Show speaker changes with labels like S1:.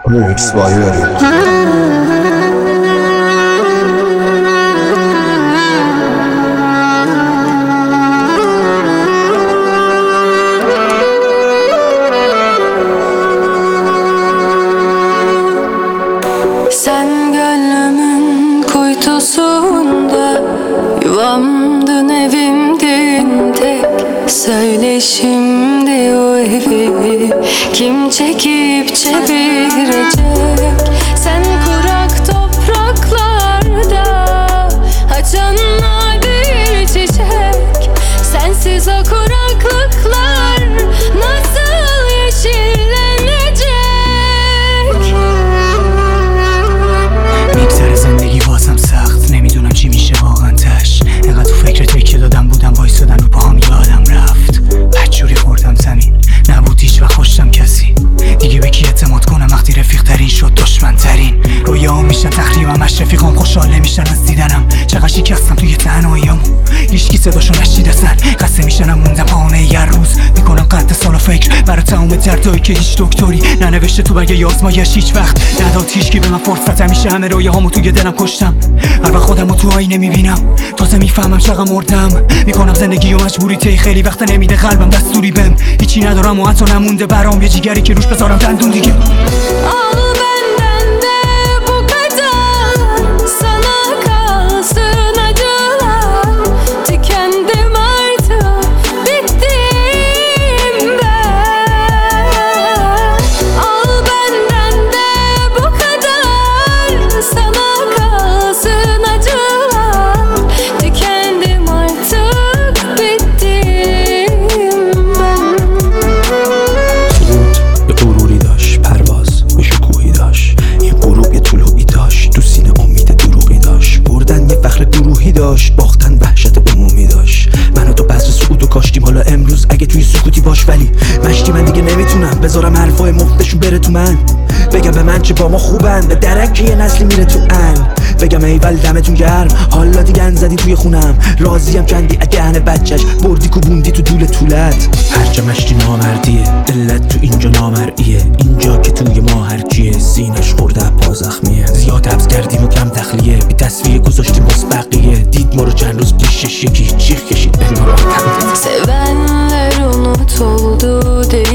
S1: Remix by Yuri.
S2: Sen gönlümün kuytusunda, yuvamdın, evimdin tek. Söyle şimdi o evi kim çekip çevirecek? Sen kurak topraklarda açan nadir çiçek. Sensiz o kuraklıklar nasıl yeşillenecek?
S3: میگذره زندگی واسم سخت، نمیدونم چی میشه واقعا تش. انقدر تو فکر تکیه دادم بودم وایسادن رو پاهم یادم رفت. بدجوری خوردم زمین، نبود هیچ وقت خوشتم کسی. دیگه به کی اعتماد کنم وقتی رفیق ترین شد دشمن ترین؟ رویاها میشن تقریبا اش رفیقام خوشحال نمیشن از دیدنم. چقدر شکستم توی تنهاییامو، هیچکی صداشو نشنید اصلا. قصه میشنم موندم خانه یه روز، میکنم قد سال و فکر برای تمام دردایی که هیچ دکتری ننوشته تو برگ آزمایش. هیچ وقت نداد هیچکی به من فرصت، همیشه همه رویاهامو توی دلم کشتم. هر وقت خودمو تو آینه میبینم تازه میفهمم چقدر مردم. میکنم زندگی و مجبوری تی، خیلی وقت نمیده قلبم دستوری بهم. هیچی ندارم و حتی نمونده برام یه جیگری که روش بذارم دندون دیگه.
S2: Al benden de bu kadar, sana kalsın acılar. Tükendim artık, bittim ben. Al benden de bu kadar, sana kalsın acılar. Tükendim artık, bittim ben.
S4: سقوط یه غروری داشت، پرواز یه شکوهی داشت، یه غروب یه طلوعی داشت، تو سینه امید دروغی داشت. بردن یه فخر گروهی داشت، باختن وحشت عمومی داشت. من و تو بذر صعود و کاشتیم، حالا امروز اگه توی سکوتی باش. ولی مشتی من دیگه نمیتونم بذارم حرفای مفتشون بره تو من. بگم به من چه با ما خوبن، به درک که یه نسلی میره تو ان. بگم ایول دمتون گرم، حالا دیگه ان زدی توی خونم. راضیم کندی دهن بچش، بردی کوبوندی تو طول طولت. هرچه مشتی نامردیه، دلت تو اینجا نامرئیه. اینجا که توی ما هرکیه، سینش خورده پا زخمیه. زیاد حبس کردیم و کم تخلیه، بی تصفیه گذاشتیم باز بقیه. دید ما رو چند روز پیشش یکی چیخ کشید انگار آدم.
S2: Sevenler unutuldu değil.